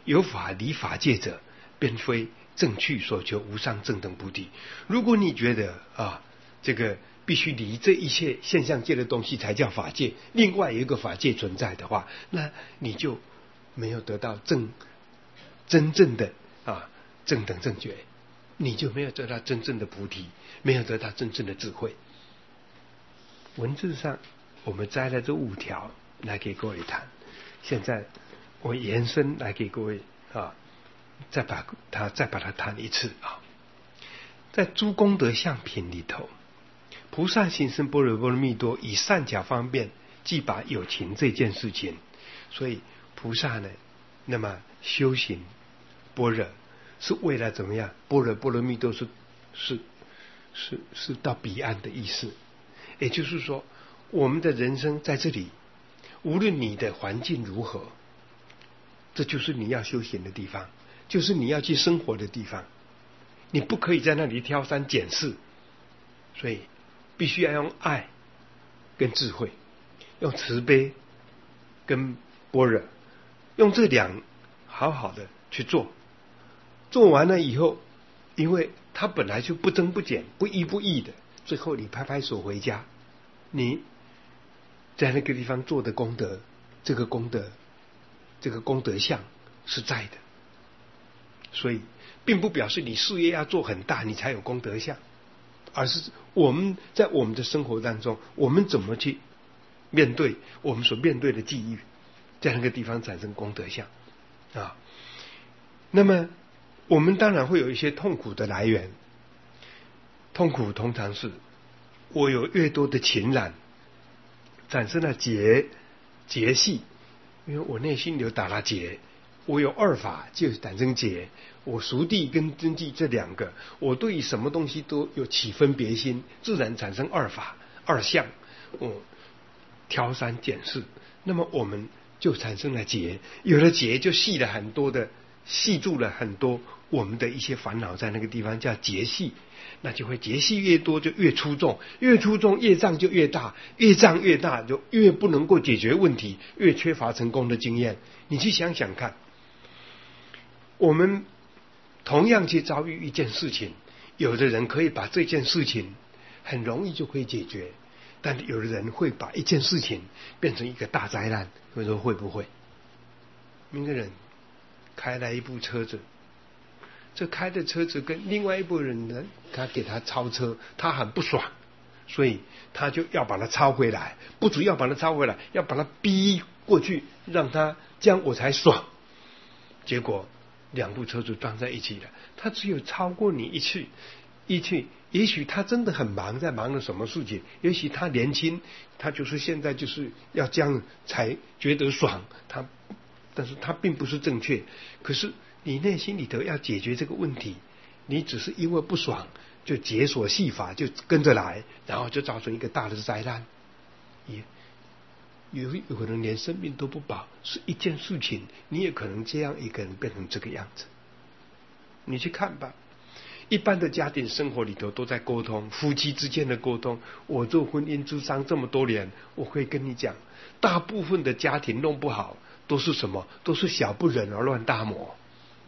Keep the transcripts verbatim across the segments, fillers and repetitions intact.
有法离法界者，便非正趣所求无上正等菩提。如果你觉得啊，这个必须离这一切现象界的东西才叫法界，另外有一个法界存在的话，那你就没有得到正真正的啊正等正觉，你就没有得到真正的菩提，没有得到真正的智慧。文字上我们摘了这五条来给各位谈，现在我延伸来给各位啊，再把它再把它谈一次啊。在诸功德相品里头，菩萨行深般若波罗蜜多，以善巧方便即把有情这件事情，所以菩萨呢，那么修行般若是为了怎么样？般若波罗蜜多是是是是到彼岸的意思。也就是说，我们的人生在这里，无论你的环境如何，这就是你要修行的地方，就是你要去生活的地方。你不可以在那里挑三拣四，所以必须要用爱跟智慧，用慈悲跟般若，用这两好好的去做。做完了以后，因为它本来就不增不减，不依不异的，最后你拍拍手回家，你在那个地方做的功德，这个功德这个功德相是在的。所以并不表示你事业要做很大你才有功德相，而是我们在我们的生活当中，我们怎么去面对我们所面对的际遇，在那个地方产生功德相啊。那么我们当然会有一些痛苦的来源，痛苦通常是我有越多的情染，产生了结结系，因为我内心有打了结，我有二法就产生结，我熟地跟真谛这两个，我对于什么东西都有起分别心，自然产生二法二相，我挑三拣四，那么我们就产生了结，有了结就系了很多的系住了很多我们的一些烦恼在那个地方，叫结系，那就会结系越多就越出众，越出众业障就越大，业障越大就越不能够解决问题，越缺乏成功的经验。你去想想看，我们同样去遭遇一件事情，有的人可以把这件事情很容易就可以解决，但有的人会把一件事情变成一个大灾难。你说会不会？一个人开来一部车子，这开的车子跟另外一部人呢，他给他超车，他很不爽，所以他就要把他超回来，不只要把他超回来，要把他逼过去，让他这样我才爽。结果两部车子撞在一起了，他只有超过你一次一次，也许他真的很忙，在忙着什么事情，也许他年轻，他就是现在就是要这样才觉得爽，他但是他并不是正确。可是你内心里头要解决这个问题，你只是因为不爽就解锁戏法就跟着来，然后就造成一个大的灾难，也有有可能连生命都不保，是一件事情，你也可能这样一个人变成这个样子。你去看吧，一般的家庭生活里头都在沟通，夫妻之间的沟通。我做婚姻咨商这么多年，我会跟你讲，大部分的家庭弄不好都是什么？都是小不忍而乱大谋，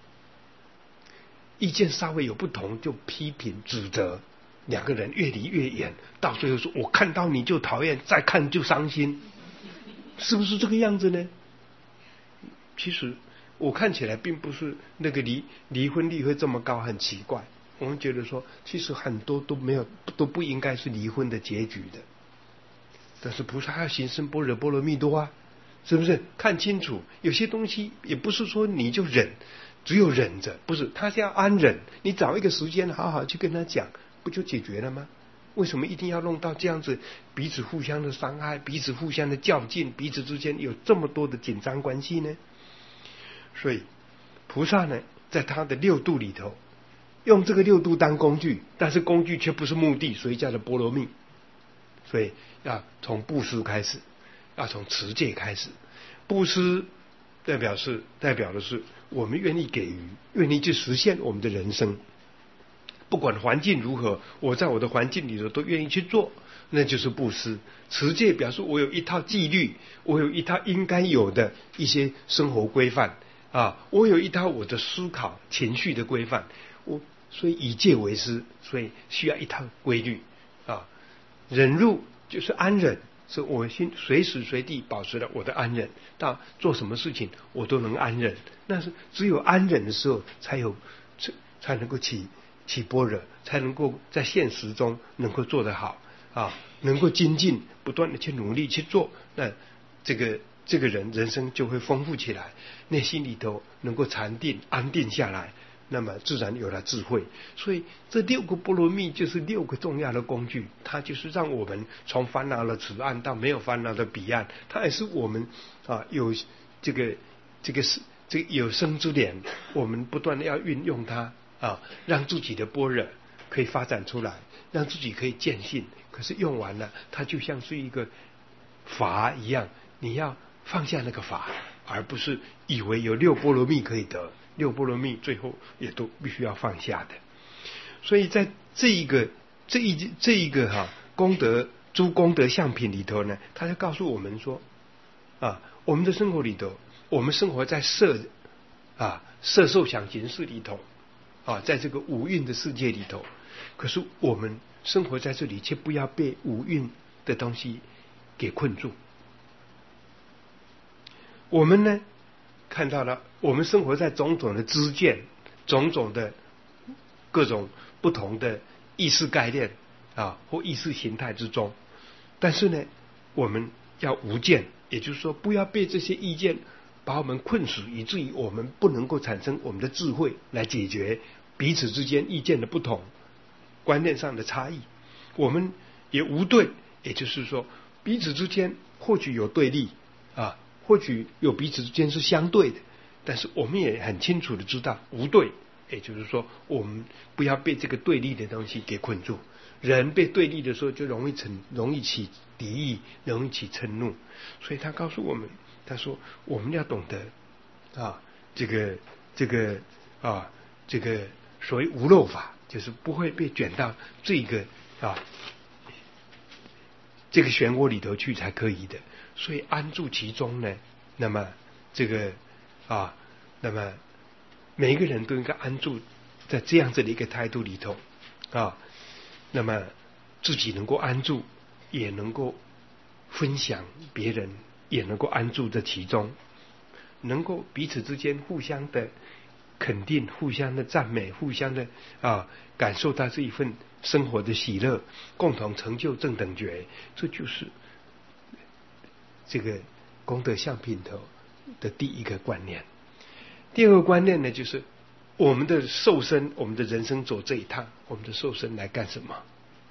意见稍微有不同就批评指责，两个人越离越远，到最后说我看到你就讨厌，再看就伤心，是不是这个样子呢？其实我看起来并不是那个离离婚率会这么高，很奇怪。我们觉得说，其实很多都没有，都不应该是离婚的结局的。但是菩萨要行深般若波罗蜜多啊，是不是？看清楚，有些东西也不是说你就忍，只有忍着，不是，他是要安忍。你找一个时间好好去跟他讲，不就解决了吗？为什么一定要弄到这样子，彼此互相的伤害，彼此互相的较劲，彼此之间有这么多的紧张关系呢？所以菩萨呢，在他的六度里头，用这个六度当工具，但是工具却不是目的，所以叫做波罗蜜。所以要从布施开始，要从持戒开始。布施代表是代表的是我们愿意给予，愿意去实现我们的人生。不管环境如何，我在我的环境里头都愿意去做，那就是布施。持戒表示我有一套纪律，我有一套应该有的一些生活规范啊，我有一套我的思考情绪的规范，我所以以戒为师，所以需要一套规律啊。忍辱就是安忍，是我心随时随地保持了我的安忍，到做什么事情我都能安忍。那是只有安忍的时候，才有才能够起起般若，才能够在现实中能够做得好啊，能够精进，不断的去努力去做，那这个这个人人生就会丰富起来，内心里头能够禅定安定下来，那么自然有了智慧。所以这六个波罗蜜就是六个重要的工具，它就是让我们从烦恼的此岸到没有烦恼的彼岸，它也是我们啊有这个这个是这个有生之年，我们不断的要运用它啊，让自己的般若可以发展出来，让自己可以见性。可是用完了，它就像是一个法一样，你要放下那个法，而不是以为有六波罗蜜可以得，六波罗蜜最后也都必须要放下的。所以在这一个这一这一个哈、啊、功德诸功德相品里头呢，他就告诉我们说啊，我们的生活里头，我们生活在色啊色受想行识里头啊，在这个五蕴的世界里头，可是我们生活在这里，却不要被五蕴的东西给困住。我们呢看到了，我们生活在种种的知见、种种的各种不同的意识概念啊或意识形态之中，但是呢，我们要无见，也就是说，不要被这些意见把我们困死，以至于我们不能够产生我们的智慧来解决彼此之间意见的不同、观念上的差异。我们也无对，也就是说，彼此之间或许有对立啊。或许有彼此之间是相对的，但是我们也很清楚的知道无对，也就是说我们不要被这个对立的东西给困住。人被对立的时候就容易成容易起敌意，容易起嗔怒。所以他告诉我们，他说我们要懂得啊这个这个啊这个所谓无漏法，就是不会被卷到这个啊这个漩涡里头去才可以的。所以安住其中呢，那么这个啊，那么每一个人都应该安住在这样子的一个态度里头啊，那么自己能够安住，也能够分享别人，也能够安住在其中，能够彼此之间互相的肯定，互相的赞美，互相的啊感受到这一份生活的喜乐，共同成就正等觉，这就是这个功德相品头的第一个观念。第二个观念呢，就是我们的受身，我们的人生走这一趟，我们的受身来干什么？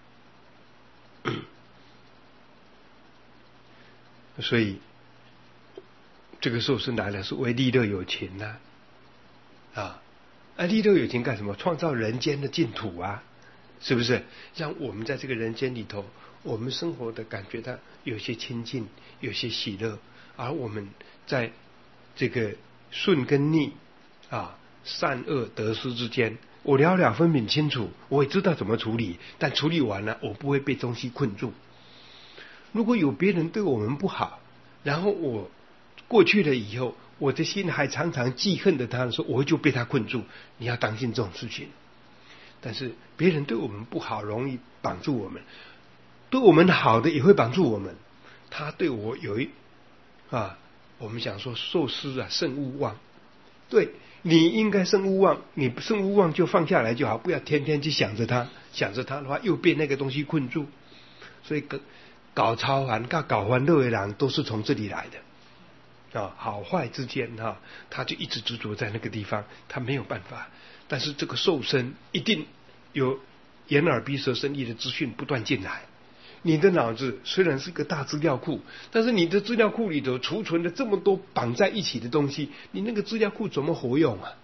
所以这个受身来了是为利乐有情呐、啊，啊，啊利乐有情干什么？创造人间的净土啊，是不是？让我们在这个人间里头，我们生活的感觉到有些亲近，有些喜乐，而我们在这个顺跟逆啊、善恶得失之间，我了了分明清楚，我也知道怎么处理，但处理完了，我不会被东西困住。如果有别人对我们不好，然后我过去了以后，我的心还常常记恨着他的时候，我就被他困住。你要当心这种事情。但是别人对我们不好，容易绑住我们；对我们好的也会绑住我们。他对我有一啊，我们想说受施啊，胜勿忘。对，你应该胜勿忘，你不胜勿忘就放下来就好，不要天天去想着他，想着他的话又被那个东西困住。所以搞搞超凡、搞搞欢乐的人都是从这里来的啊，好坏之间哈、啊，他就一直执着在那个地方，他没有办法。但是这个受身一定有眼耳鼻舌身意的资讯不断进来。你的脑子虽然是个大资料库，但是你的资料库里头储存了这么多绑在一起的东西，你那个资料库怎么活用啊？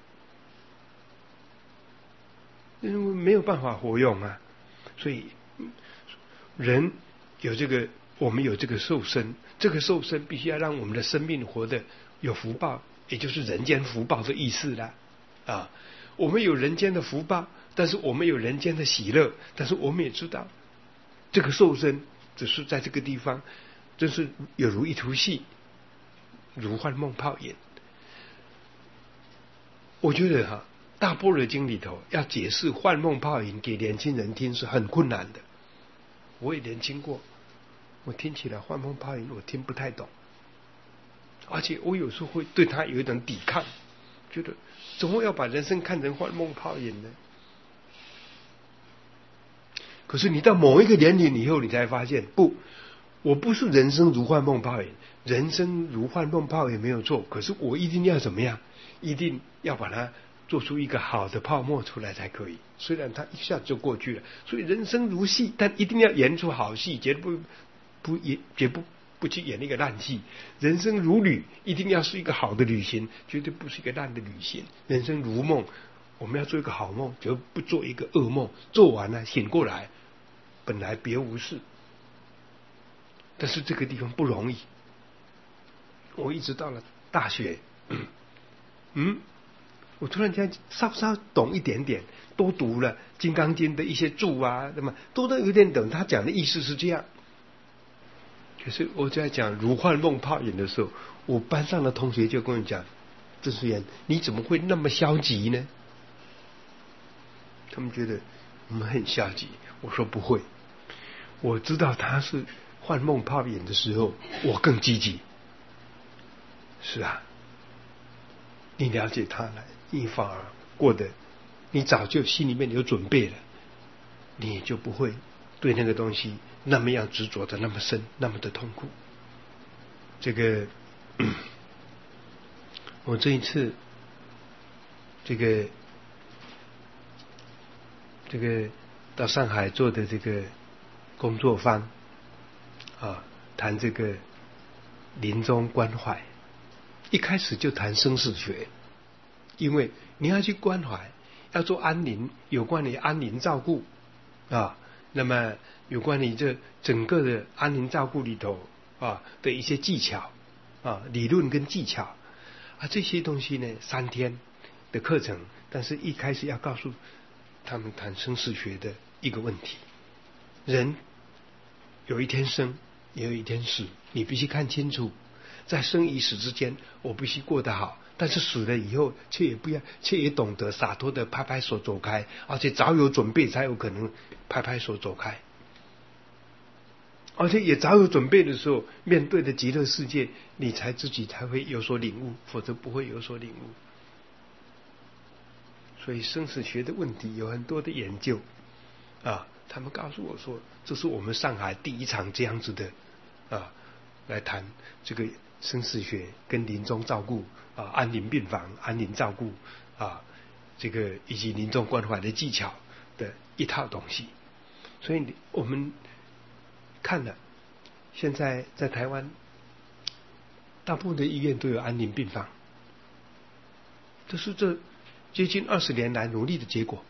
因为没有办法活用啊。所以人有这个，我们有这个受身，这个受身必须要让我们的生命活得有福报，也就是人间福报的意思啦。啊，我们有人间的福报，但是我们有人间的喜乐，但是我们也知道，这个受身只是在这个地方，真是有如一出戏，如幻梦泡影。 我觉得哈，大般若经里头要解释幻梦泡影给年轻人听是很困难的。我也年轻过，我听起来幻梦泡影我听不太懂，而且我有时候会对他有一种抵抗，觉得怎么要把人生看成幻梦泡影呢？可是你到某一个年龄以后，你才发现，不，我不是人生如幻梦泡影，人生如幻梦泡影没有错，可是我一定要怎么样？一定要把它做出一个好的泡沫出来才可以。虽然它一下子就过去了，所以人生如戏，但一定要演出好戏，绝不不也绝不不去演那个烂戏。人生如旅，一定要是一个好的旅行，绝对不是一个烂的旅行。人生如梦，我们要做一个好梦，绝不做一个噩梦。做完了醒过来，本来别无事。但是这个地方不容易。我一直到了大学，嗯，我突然间稍稍懂一点点，多读了《金刚经》的一些注啊，那么多都有点懂。他讲的意思是这样。可是我在讲如幻梦泡影的时候，我班上的同学就跟我讲：“郑思源，你怎么会那么消极呢？”他们觉得我们很消极。我说不会，我知道他是幻梦泡影的时候，我更积极。是啊，你了解他了，你反而过得，你早就心里面有准备了，你就不会对那个东西那么样执着的那么深，那么的痛苦。这个，我这一次，这个，这个到上海做的这个工作坊，啊，谈这个临终关怀。一开始就谈生死学，因为你要去关怀，要做安宁，有关于安宁照顾啊，那么有关于这整个的安宁照顾里头啊的一些技巧啊，理论跟技巧啊，这些东西呢，三天的课程，但是一开始要告诉他们谈生死学的一个问题：人有一天生，也有一天死，你必须看清楚。在生与死之间，我必须过得好，但是死了以后，却也不要，却也懂得洒脱的拍拍手走开，而且早有准备，才有可能拍拍手走开。而且也早有准备的时候，面对的极乐世界，你才自己才会有所领悟，否则不会有所领悟。所以生死学的问题有很多的研究啊，他们告诉我说，这是我们上海第一场这样子的啊，来谈这个生死学跟临终照顾啊，安宁病房、安宁照顾啊，这个以及临终关怀的技巧的一套东西。所以我们看了，现在在台湾，大部分的医院都有安宁病房，这是这接近二十年来努力的结果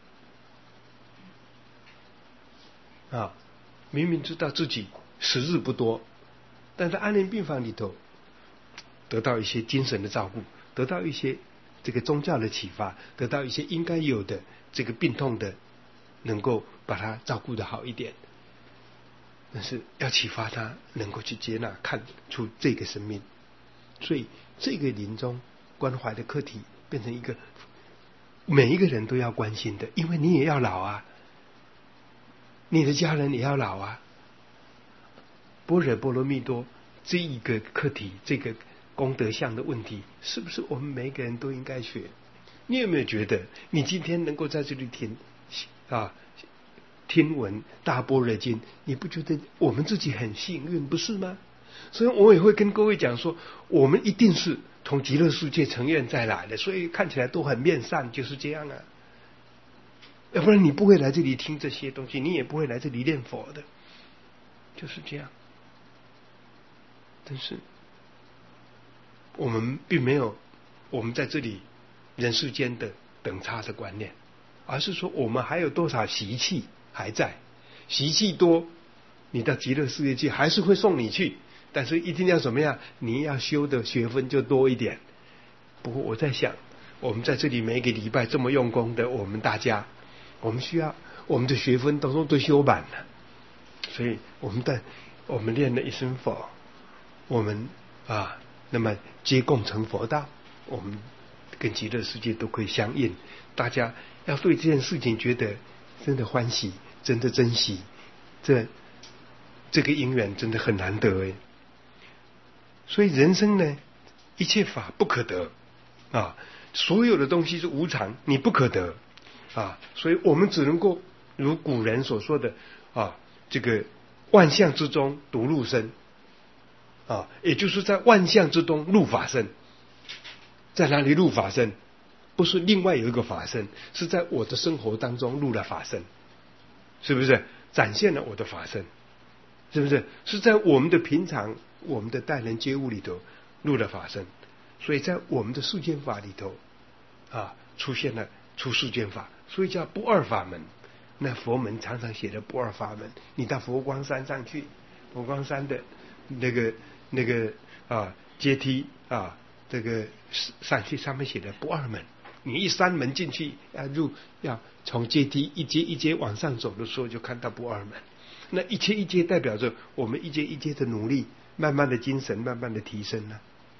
啊！明明知道自己时日不多，但在安宁病房里头得到一些精神的照顾，得到一些这个宗教的启发，得到一些应该有的这个病痛的，能够把它照顾得好一点。但是要启发他能够去接纳，看出这个生命，所以这个临终关怀的课题变成一个每一个人都要关心的，因为你也要老啊，你的家人也要老啊。般若波罗蜜多这一个课题，这个功德相的问题，是不是我们每一个人都应该学？你有没有觉得，你今天能够在这里听啊听闻大般若经，你不觉得我们自己很幸运，不是吗？所以我也会跟各位讲说，我们一定是从极乐世界成愿再来的，所以看起来都很面善，就是这样啊。要不然你不会来这里听这些东西，你也不会来这里念佛的，就是这样。但是我们并没有我们在这里人世间的等差的观念，而是说我们还有多少习气还在，习气多，你到极乐世界去还是会送你去，但是一定要怎么样？你要修的学分就多一点。不过我在想，我们在这里每一个礼拜这么用功的，我们大家，我们需要我们的学分都都修满了，所以我们的我们念了一声佛，我们啊，那么皆共成佛道，我们跟极乐世界都可以相应。大家要对这件事情觉得真的欢喜，真的珍惜，这这个因缘真的很难得哎。所以人生呢，一切法不可得啊，所有的东西是无常，你不可得啊，所以我们只能够如古人所说的啊，这个万象之中独入身啊，也就是在万象之中入法身。在哪里入法身？不是另外有一个法身，是在我的生活当中入了法身，是不是展现了我的法身？是不是是在我们的平常我们的待人接物里头入了法身？所以在我们的世间法里头啊，出现了出世间法，所以叫不二法门。那佛门常常写的不二法门，你到佛光山上去，佛光山的那个那个啊阶梯啊，这个上去上面写的不二门。你一扇门进去，要入要从阶梯一阶一阶往上走的时候，就看到不二门。那一阶一阶代表着我们一阶一阶的努力，慢慢的精神慢慢的提升了。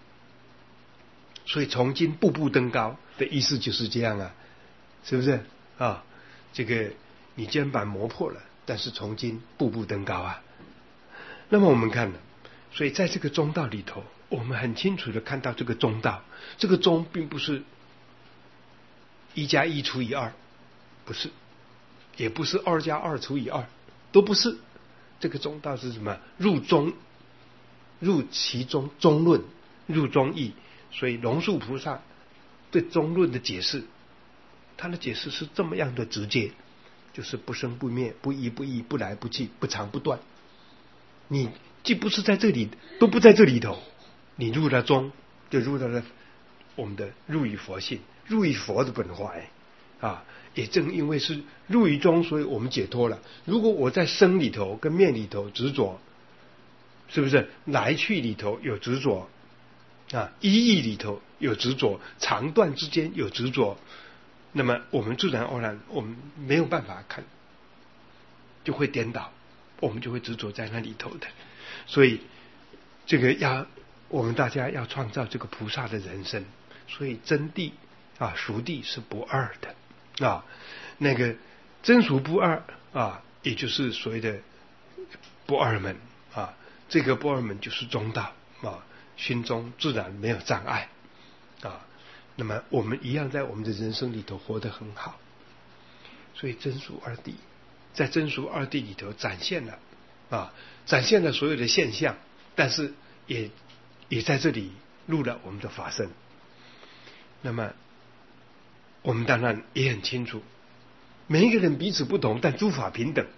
所以从今步步登高的意思就是这样啊，是不是啊？这个你肩膀磨破了，但是从今步步登高啊。那么我们看了，所以在这个中道里头，我们很清楚的看到这个中道，这个中并不是一加一除以二，不是，也不是二加二除以二，都不是。这个中道是什么？入中，入其中，中论，入中义。所以龙树菩萨对中论的解释，他的解释是这么样的直接，就是不生不灭，不依不异，不来不去，不长不断。你既不是在这里，都不在这里头，你入了中，就入到了我们的入于佛性，入于佛的本怀啊。也正因为是入于中，所以我们解脱了。如果我在生里头跟灭里头执着，是不是来去里头有执着啊，一义里头有执着，长短之间有执着，那么我们自然而然我们没有办法看，就会颠倒，我们就会执着在那里头的。所以这个要我们大家要创造这个菩萨的人生，所以真谛啊俗谛是不二的啊，那个真俗不二啊，也就是所谓的不二门啊，这个不二门就是中道啊，心中自然没有障碍啊。那么我们一样在我们的人生里头活得很好，所以真俗二谛在真俗二谛里头展现了啊，展现了所有的现象，但是也也在这里入了我们的法身。那么我们当然也很清楚，每一个人彼此不同，但诸法平等。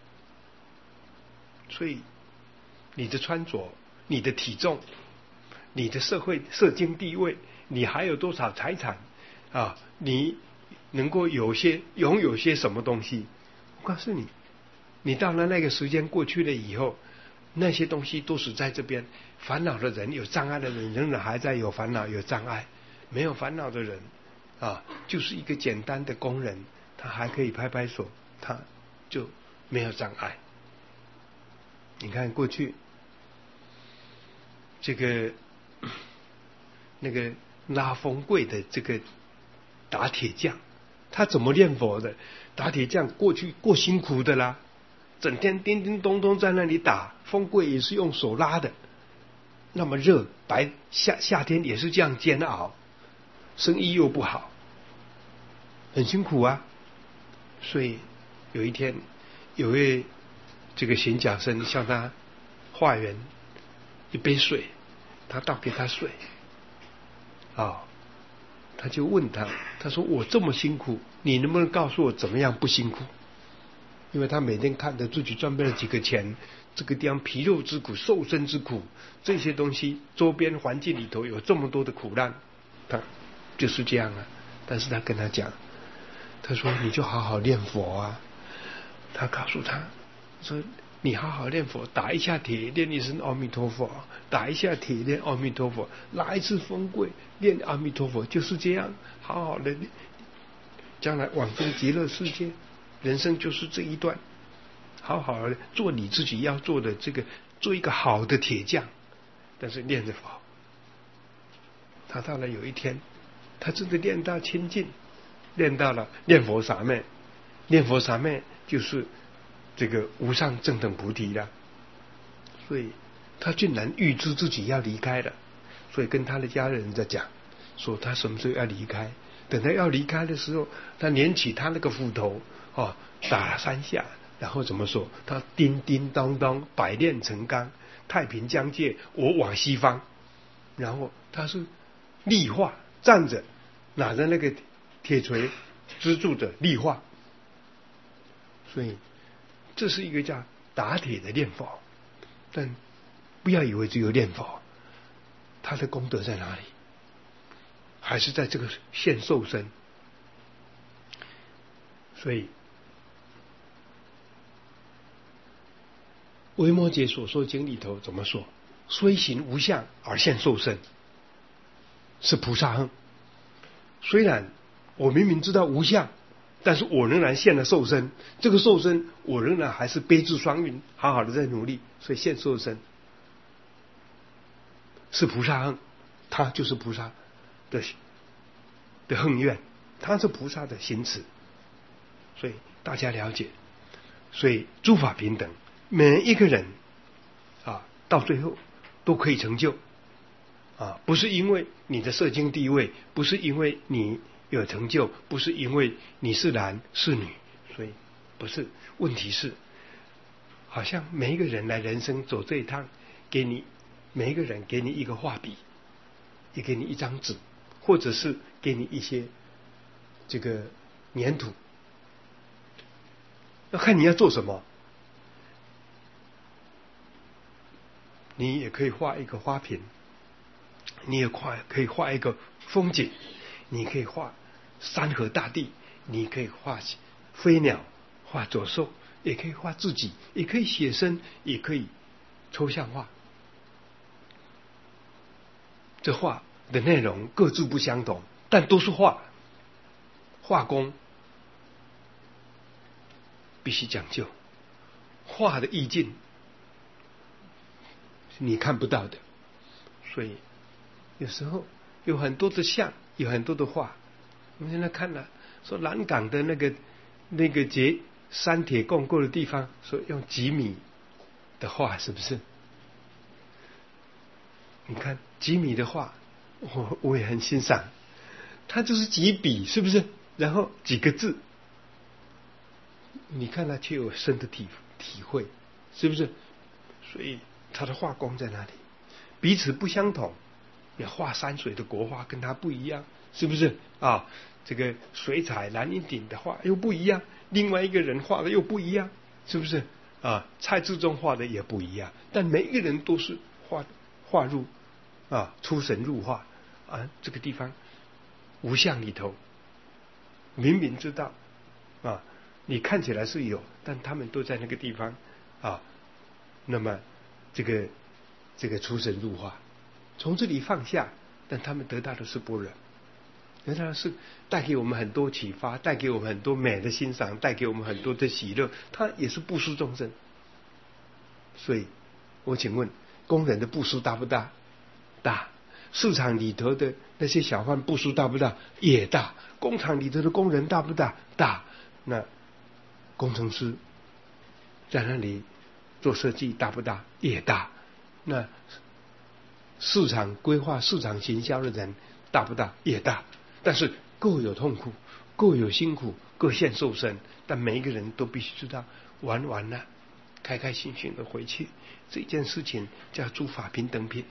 所以你的穿着，你的体重，你的社会社经地位，你还有多少财产啊？你能够有些拥有些什么东西？我告诉你，你到了那个时间过去了以后，那些东西都是在这边。烦恼的人，有障碍的人，仍然还在有烦恼有障碍；没有烦恼的人啊，就是一个简单的工人，他还可以拍拍手，他就没有障碍。你看过去这个那个拉风柜的这个打铁匠，他怎么念佛的？打铁匠过去过辛苦的啦，整天叮叮咚咚在那里打风柜，也是用手拉的，那么热，白夏夏天也是这样煎熬，生意又不好，很辛苦啊。所以有一天，有位这个行脚僧向他化缘一杯水，他倒给他水啊、哦，他就问他，他说我这么辛苦，你能不能告诉我怎么样不辛苦？因为他每天看着自己赚不了几个钱，这个地方皮肉之苦，瘦身之苦，这些东西周边环境里头有这么多的苦难，他就是这样啊。但是他跟他讲，他说你就好好念佛啊。他告诉他说，你好好念佛，打一下铁念一声阿弥陀佛，打一下铁念阿弥陀佛，拉一次风柜念阿弥陀佛，就是这样好好的，将来往生极乐世界。人生就是这一段，好好的做你自己要做的，这个做一个好的铁匠，但是念着佛。他到了有一天他真的练到清净，练到了念佛三昧，念佛三昧就是这个无上正等菩提了。所以他竟然预知自己要离开了，所以跟他的家人在讲，说他什么时候要离开。等他要离开的时候，他捻起他那个斧头哦，打了三下，然后怎么说？他叮叮当当，百炼成钢，太平疆界，我往西方。然后他是立化，站着，拿着那个铁锤支柱着立化。所以这是一个叫打铁的念佛。但不要以为只有念佛，他的功德在哪里？还是在这个现受身。所以维摩诘所说经里头怎么说？虽行无相而现受身，是菩萨行。虽然我明明知道无相，但是我仍然现了受身。这个受身，我仍然还是悲智双运，好好的在努力，所以现受身是菩萨行，他就是菩萨的的横愿，他是菩萨的行持。所以大家了解，所以诸法平等，每一个人啊，到最后都可以成就啊，不是因为你的社经地位，不是因为你有成就，不是因为你是男是女，所以不是。问题是，好像每一个人来人生走这一趟，给你每一个人给你一个画笔，也给你一张纸，或者是给你一些这个粘土，要看你要做什么。你也可以画一个花瓶，你也画可以画一个风景，你可以画山河大地，你可以画飞鸟，画走兽，也可以画自己，也可以写生，也可以抽象画。这画的内容各自不相同，但都是画。画工必须讲究，画的意境是你看不到的。所以有时候有很多的像，有很多的画。我们现在看了说南港的那个那个结山铁共构的地方，说用几米的画，是不是？你看几米的画，我我也很欣赏。它就是几笔，是不是？然后几个字，你看它却有深的体体会，是不是？所以它的画工在哪里？彼此不相同。你画山水的国画跟它不一样，是不是啊？这个水彩蓝荫顶的画又不一样，另外一个人画的又不一样，是不是啊？蔡志忠画的也不一样，但每一个人都是画画入啊出神入化啊。这个地方无相里头，明明知道啊，你看起来是有，但他们都在那个地方啊。那么这个这个出神入化，从这里放下，但他们得到的是般若，得到的是带给我们很多启发，带给我们很多美的欣赏，带给我们很多的喜乐，它也是布施众生。所以我请问，工人的布施大不大？大。市场里头的那些小贩布施大不大？也大。工厂里头的工人大不大？大。那工程师在那里做设计大不大？也大。那市场规划、市场行销的人大不大？也大。但是各有痛苦，各有辛苦，各现受身。但每一个人都必须知道，玩完了，开开心心的回去。这件事情叫诸法平等品。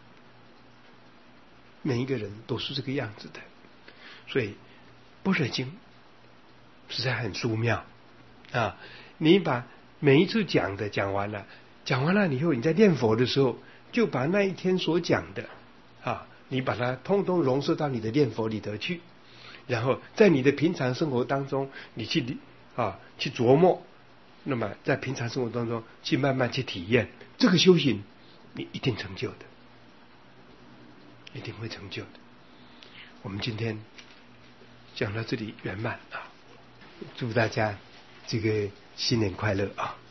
每一个人都是这个样子的，所以般若经实在很殊妙啊！你把每一次讲的讲完了，讲完了以后，你在念佛的时候，就把那一天所讲的啊，你把它通通融摄到你的念佛里头去，然后在你的平常生活当中，你去啊去琢磨，那么在平常生活当中去慢慢去体验这个修行，你一定成就的。一定会成就的。我们今天讲到这里圆满啊，祝大家这个新年快乐啊！